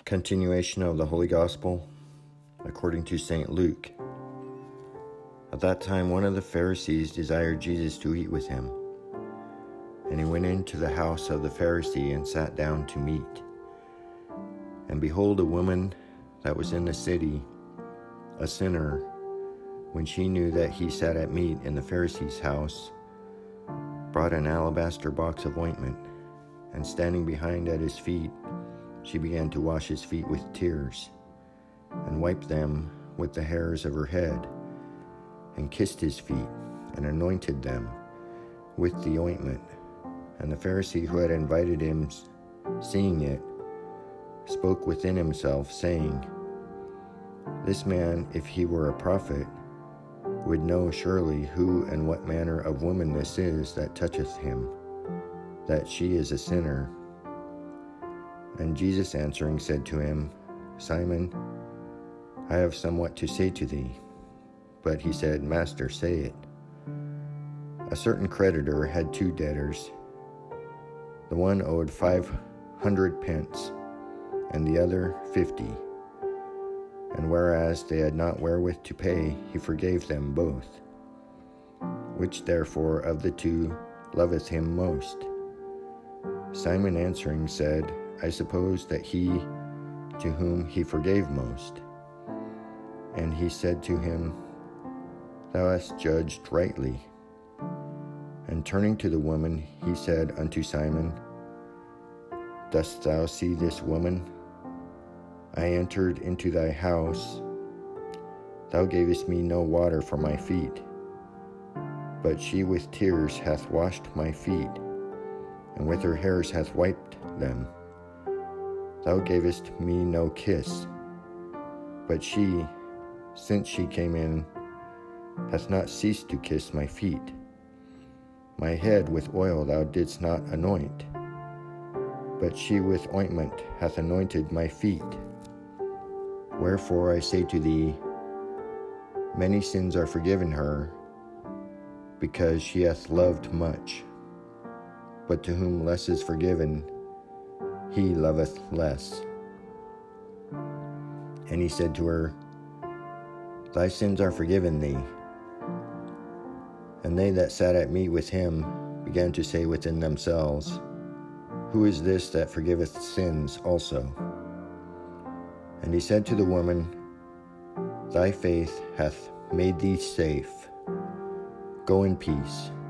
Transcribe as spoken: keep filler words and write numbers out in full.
Continuation of the Holy Gospel according to Saint Luke. At that time, one of the Pharisees desired Jesus to eat with him. And he went into the house of the Pharisee and sat down to meat. And behold, a woman that was in the city, a sinner, when she knew that he sat at meat in the Pharisee's house, brought an alabaster box of ointment, and standing behind at his feet, she began to wash his feet with tears, and wiped them with the hairs of her head, and kissed his feet, and anointed them with the ointment. And the Pharisee who had invited him, seeing it, spoke within himself, saying, "This man, if he were a prophet, would know surely who and what manner of woman this is that toucheth him, that she is a sinner." And Jesus answering said to him, "Simon, I have somewhat to say to thee." But he said, "Master, say it." A certain creditor had two debtors. The one owed five hundred pence, and the other fifty. And whereas they had not wherewith to pay, he forgave them both. Which therefore of the two loveth him most? Simon answering said, I suppose that he to whom he forgave most. And he said to him, Thou hast judged rightly. And turning to the woman, he said unto Simon, Dost thou see this woman? I entered into thy house. Thou gavest me no water for my feet, but she with tears hath washed my feet, and with her hairs hath wiped them. Thou gavest me no kiss, but she, since she came in, hath not ceased to kiss my feet. My head with oil thou didst not anoint, but she with ointment hath anointed my feet. Wherefore I say to thee, many sins are forgiven her, because she hath loved much. But to whom less is forgiven, he loveth less. And he said to her, Thy sins are forgiven thee. And they that sat at meat with him began to say within themselves, Who is this that forgiveth sins also? And he said to the woman, Thy faith hath made thee safe. Go in peace.